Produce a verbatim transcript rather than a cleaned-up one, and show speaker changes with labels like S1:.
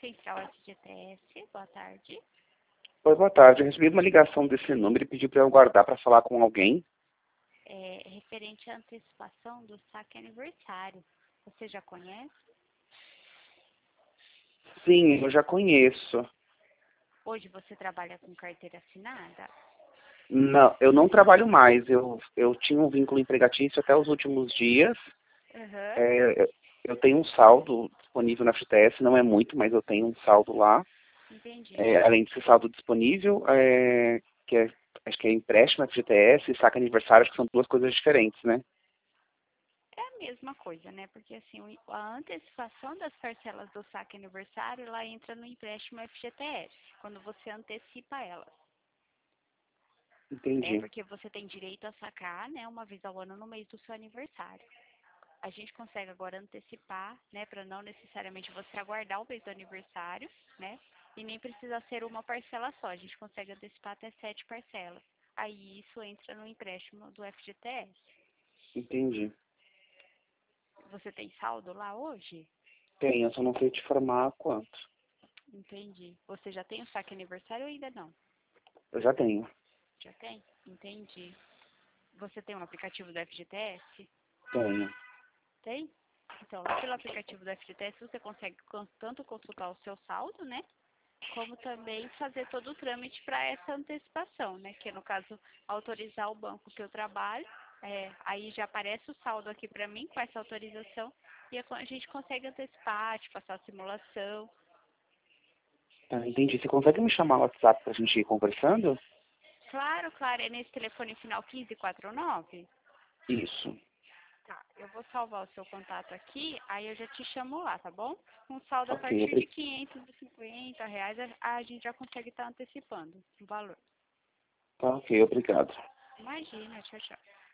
S1: Central F G T S, boa tarde.
S2: Oi, boa tarde. Eu recebi uma ligação desse número e pediu para eu aguardar para falar com alguém.
S1: É referente à antecipação do saque aniversário. Você já conhece?
S2: Sim, eu já conheço.
S1: Hoje você trabalha com carteira assinada?
S2: Não, eu não trabalho mais. Eu, eu tinha um vínculo empregatício até os últimos dias.
S1: Aham,
S2: É, eu tenho um saldo disponível na F G T S, não é muito, mas eu tenho um saldo lá.
S1: entendi.
S2: É, além desse saldo disponível, é, que é, acho que é empréstimo F G T S e saque aniversário, acho que são duas coisas diferentes, né?
S1: É a mesma coisa, né? Porque assim, o- a antecipação das parcelas do saque aniversário, ela entra no empréstimo F G T S, quando você antecipa elas. É
S2: Entendi.
S1: porque você tem direito a sacar, né, uma vez ao ano no mês do seu aniversário. A gente consegue agora antecipar, né, para não necessariamente você aguardar o mês do aniversário, né, e nem precisa ser uma parcela só. A gente consegue antecipar até sete parcelas. Aí isso entra no empréstimo do F G T S.
S2: Entendi.
S1: Você tem saldo lá hoje?
S2: Tenho, eu só não sei te informar quanto.
S1: Entendi. Você já tem o saque aniversário ou ainda não?
S2: Eu já tenho.
S1: Já tem? Entendi. Você tem um aplicativo do F G T S?
S2: Tenho.
S1: Tem? Então, lá pelo aplicativo do F G T S você consegue cons- tanto consultar o seu saldo, né? Como também fazer todo o trâmite para essa antecipação, né? Que no caso, autorizar o banco que eu trabalho, é, aí já aparece o saldo aqui para mim com essa autorização e a co- a gente consegue antecipar, te passar a simulação.
S2: Tá, entendi. Você consegue me chamar no WhatsApp pra gente ir conversando?
S1: Claro, claro, é nesse telefone final quinze e quarenta e nove?
S2: Isso.
S1: Tá, eu vou salvar o seu contato aqui, aí eu já te chamo lá, tá bom? Um saldo a
S2: Ok,
S1: partir de
S2: obri-
S1: quinhentos e cinquenta reais, a, a gente já consegue estar antecipando o valor.
S2: tá, ok, obrigado.
S1: Imagina, tchau, tchau.